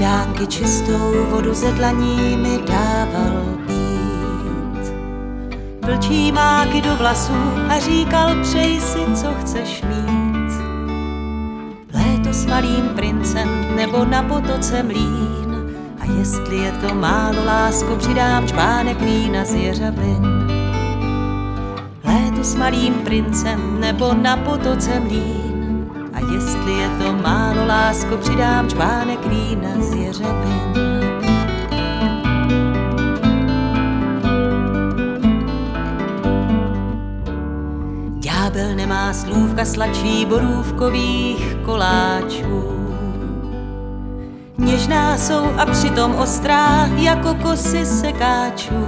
studánky čistou vodu ze dlaní mi dával pít. Vlčí máky do vlasů a říkal, přej si, co chceš mít. Léto s malým princem nebo na potoce mlýn, a jestli je to málo, lásko, přidám čpánek vína z jeřabin. Léto s malým princem nebo na potoce mlýn, a jestli je to málo, lásko, přidám čpánek vína z jeřabin. Ďábel nemá slůvka sladší borůvkových koláčů. Něžná jsou a přitom ostrá jako kosy sekáčů.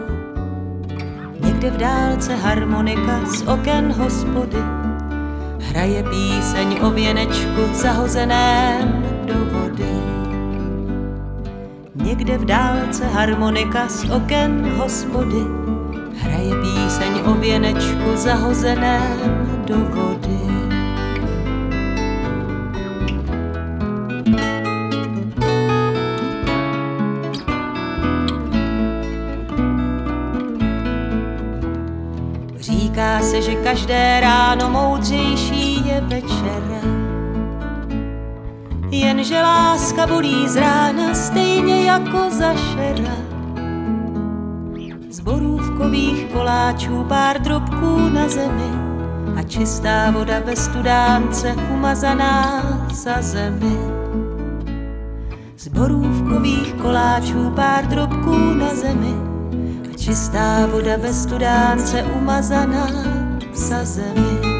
Někde v dálce harmonika z oken hospody hraje píseň o věnečku zahozeném do vody. Někde v dálce harmonika z oken hospody hraje píseň o věnečku zahozeném do vody. Říká se, že každé ráno moudřejší je večera, jenže láska bolí z rána stejně jako zašera. Z borůvkových koláčů pár drobků na zemi a čistá voda ve studánce umazaná za zemi. Z borůvkových koláčů pár drobků na zemi a čistá voda ve studánce umazaná za zemi.